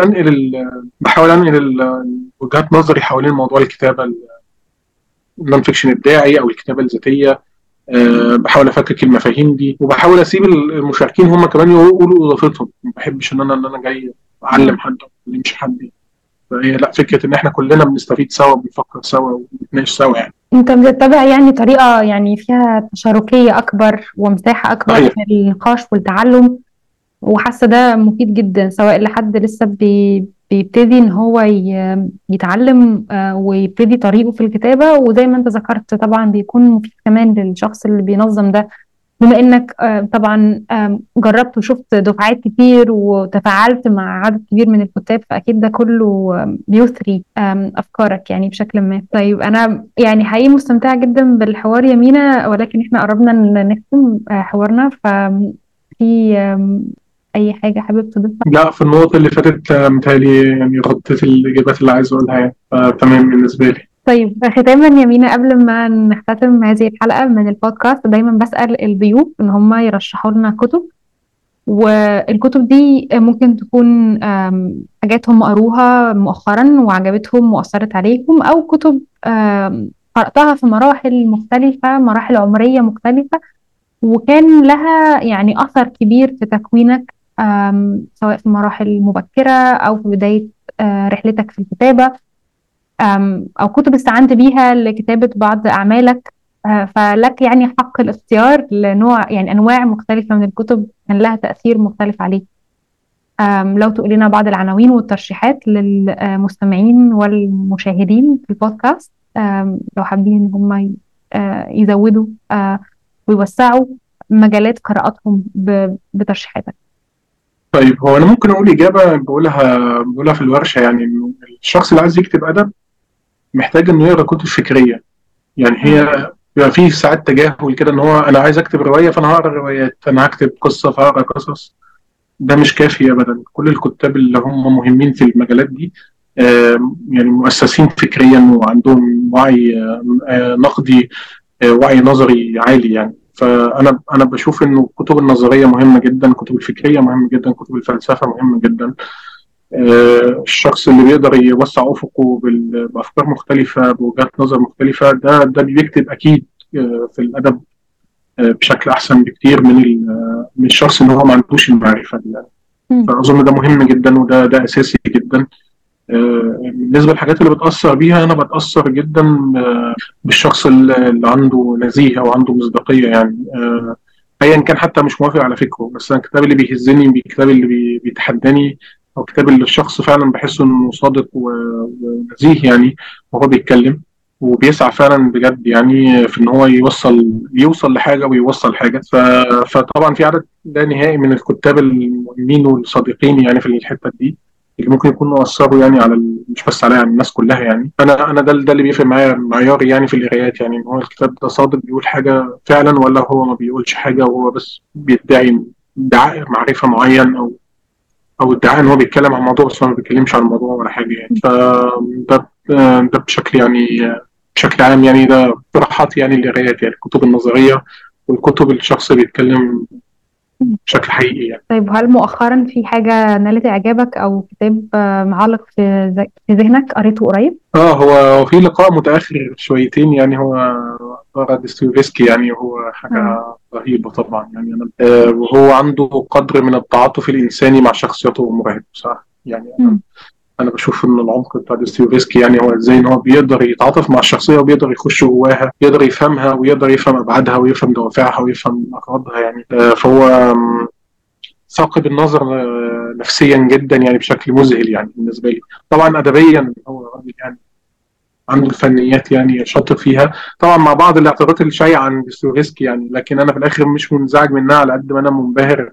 بحاول انقل وجهات نظري حوالين موضوع الكتابه النون فيكشن الابداعي او الكتابه الذاتيه. بحاول افكك المفاهيم دي، وبحاول اسيب المشاركين هم كمان يقولوا اضافتهم. ما بحبش ان انا جاي اعلم حد ما اعلمش حد. فهي لا، فكره ان احنا كلنا بنستفيد سوا، بنفكر سوا وبنتناقش سوا يعني. انت بتتبع يعني طريقة يعني فيها تشاركية اكبر ومساحة اكبر صحيح. في النقاش والتعلم، وحاسة ده مفيد جدا سواء لحد لسه بيبتدي ان هو يتعلم ويبتدي طريقه في الكتابة، وزي ما انت ذكرت طبعا بيكون مفيد كمان للشخص اللي بينظم ده، بما انك طبعا جربت وشفت دفعات كتير وتفاعلت مع عدد كبير من الكتاب، فاكيد ده كله بيثري افكارك يعني بشكل ما. طيب انا يعني حقيقي مستمتعة جدا بالحوار يا مينا، ولكن احنا قربنا نختم حوارنا. في اي حاجة حابب تضيفها؟ لا، في النقطه اللي فاتت متهيألي يعني غطيت الاجابات اللي عايز اقولها يعني، تمام بالنسبه لي. طيب ختاما يا مينا، قبل ما نختتم هذه الحلقة من البودكاست دايما بسأل الضيوف ان هم يرشحوا لنا كتب، والكتب دي ممكن تكون حاجات هم قروها مؤخرا وعجبتهم وأثرت عليهم، أو كتب قرأتها في مراحل مختلفة، مراحل عمرية مختلفة، وكان لها يعني أثر كبير في تكوينك، سواء في مراحل مبكرة أو في بداية رحلتك في الكتابة، أو كتب استعنت بيها لكتابة بعض أعمالك. فلك يعني حق الاختيار لنوع يعني أنواع مختلفة من الكتب كان لها تأثير مختلف عليك. لو تقول لنا بعض العناوين والترشيحات للمستمعين والمشاهدين في البودكاست، لو حابين إن هم يزودوا ويوسعوا مجالات قراءتهم بترشيحاتك. طيب، هو انا ممكن اقول اجابه بقولها في الورشه، يعني إنه الشخص اللي عايز يكتب ادب محتاج انه يقرا كتب فكريه. يعني مم. هي بيبقى فيه ساعات تجاهل كده، ان هو انا عايز اكتب روايه فانا هقرا روايات، انا هكتب قصه فهقرا قصص. ده مش كافي ابدا. كل الكتاب اللي هم مهمين في المجالات دي يعني مؤسسين فكريا وعندهم وعي نقدي، وعي نظري عالي يعني. فانا بشوف انه الكتب النظريه مهمه جدا، الكتب الفكريه مهمه جدا، كتب الفلسفه مهمه جدا. الشخص اللي بيقدر يوسع افقه بافكار مختلفه، بوجهات نظر مختلفه، ده بيكتب اكيد في الادب بشكل احسن بكتير من الشخص اللي هو ما عندوش المعرفه دي يعني. مم. فاظن ده مهم جدا، وده اساسي جدا. بالنسبه للحاجات اللي بتاثر بيها، انا بتاثر جدا بالشخص اللي عنده نزيهه وعنده مصداقيه يعني. ايا كان حتى مش موافق على فكره، بس انا الكتاب اللي بيهزني، الكتاب اللي بيتحداني، او الكتاب اللي الشخص فعلا بحسه انه صادق ونزيه يعني وهو بيتكلم، وبيسعى فعلا بجد يعني في ان هو يوصل لحاجه ويوصل حاجه. فطبعا في عدد لا نهائي من الكتاب المهمين والصادقين يعني في الحته دي، اللي ممكن يكونوا اثروا يعني مش بس عليا، على الناس كلها يعني. انا ده اللي بيفرق معايا معياري يعني في القرايات، يعني ان هو الكتاب ده صادق بيقول حاجه فعلا، ولا هو ما بيقولش حاجه وهو بس بيدعي ادعاء معرفه معين، او ادعاء ان هو بيتكلم عن موضوع بس هو ما بيتكلمش عن الموضوع ولا حاجه يعني. ده بشكل يعني بشكل عام يعني، ده اقتراحات يعني القرايات، يعني الكتب النظريه والكتب اللي الشخص بيتكلم بشكل حقيقي يعني. طيب هل مؤخرا في حاجة نالت إعجابك أو كتاب معلق في ذهنك قريته قريب؟ هو في لقاء متأخر شويتين يعني، هو قرأ ديستويفسكي يعني، هو مم. حاجة رهيبة طبعا يعني. أنا وهو عنده قدر من التعاطف الإنساني مع شخصيته مرعب بصراحة يعني. مم. أنا بشوف إن العمق بتاع ديستويفسكي يعني هو إزاي إن هو بيقدر يتعاطف مع الشخصية، وبيقدر يخش جواها، يقدر يفهمها، ويقدر يفهم أبعادها، ويفهم دوافعها، ويفهم أغراضها يعني. فهو ثاقب النظر نفسيا جدا يعني، بشكل مذهل يعني بالنسبة لي. طبعا أدبيا هو راجل يعني عنده الفنيات يعني شاطر فيها، طبعا مع بعض الاعتراضات الشائعه عن ديستويفسكي يعني، لكن انا في الاخر مش منزعج منها على قد ما انا منبهر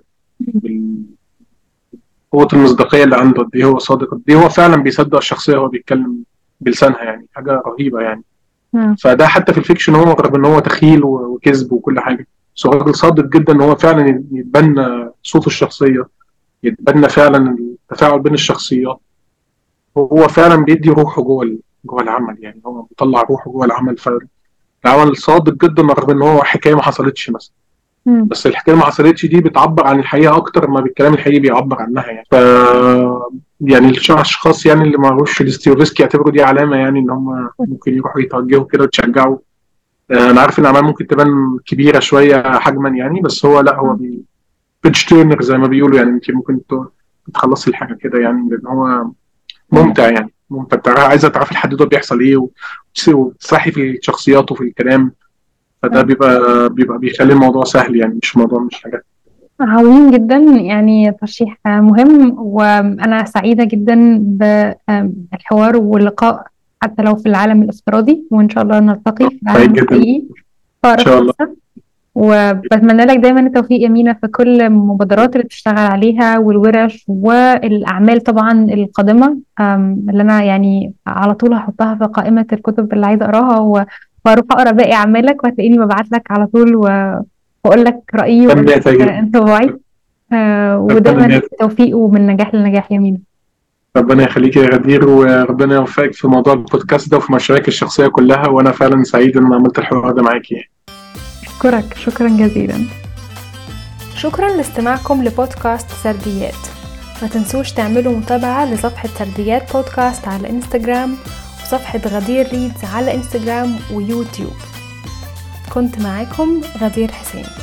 بقوه المصداقيه اللي عنده، قد ايه هو صادق، قد ايه هو فعلا بيصدق الشخصيه وهو بيتكلم بلسانها يعني. حاجه رهيبه يعني. مم. فده حتى في الفيكشن هو رغم ان هو تخيل وكذب وكل حاجه، بس هو راجل صادق جدا ان هو فعلا يتبنى صوت الشخصيه، يتبنى فعلا التفاعل بين الشخصيات. هو فعلا بيدي روحه جوه العمل يعني، هو بيطلع روحه جوه العمل. العمل صادق جدا رغم ان هو حكايه ما حصلتش مثلا، مم. بس الحكايه ما حصلتش دي بتعبر عن الحقيقه اكتر ما بالكلام الحقيقي بيعبر عنها يعني. يعني الاشخاص يعني اللي ما عرفوش ديستويفسكي يعتبروا دي علامه يعني ان هم ممكن يروحوا يتوجهوا كده ويتشجعوا. انا عارف ان الاعمال ممكن تبان كبيره شويه حجما يعني، بس هو لا، هو بيج تيرنر زي ما بيقولوا يعني. انت ممكن بتخلصي الحاجه كده يعني، لان هو ممتع يعني، ممتع. عايزه تعرفي الحدوته بيحصل ايه وتصحي في الشخصيات وفي الكلام. فده بيبقى بيخلي الموضوع سهل يعني، مش موضوع مش حاجه. عظيم جدا، يعني ترشيح مهم، وأنا سعيدة جدا بالحوار واللقاء حتى لو في العالم الافتراضي، وإن شاء الله نلتقي في سعيد العالم جدا ان الحقيقي في أقرب شاء الله. فرصة. وبتمنى لك دايما التوفيق يا مينا في كل المبادرات اللي بتشتغل عليها والورش والأعمال طبعا القادمة، اللي أنا يعني على طول هحطها في قائمة الكتب اللي عايزة أقراها، وأروح أقرأ باقي أعمالك، وهتلاقيني ببعت لك على طول وأقول لك رأيي وأقول اتمنى لك يا انطباعي. اتمنى ودايما توفيق ومن نجاح لنجاح يا مينا. ربنا يخليك يا غدير، وربنا يوفقك في موضوع البودكاست ده وفي مشاريعك الشخصيه كلها، وانا فعلا سعيد ان انا عملت الحوار ده معاكي. أشكرك شكرا جزيلا. شكرا لاستماعكم لبودكاست سرديات. ما تنسوش تعملوا متابعة لصفحة سرديات بودكاست على انستجرام، وصفحة غدير ريدز على انستجرام ويوتيوب. كنت معاكم غدير حسين.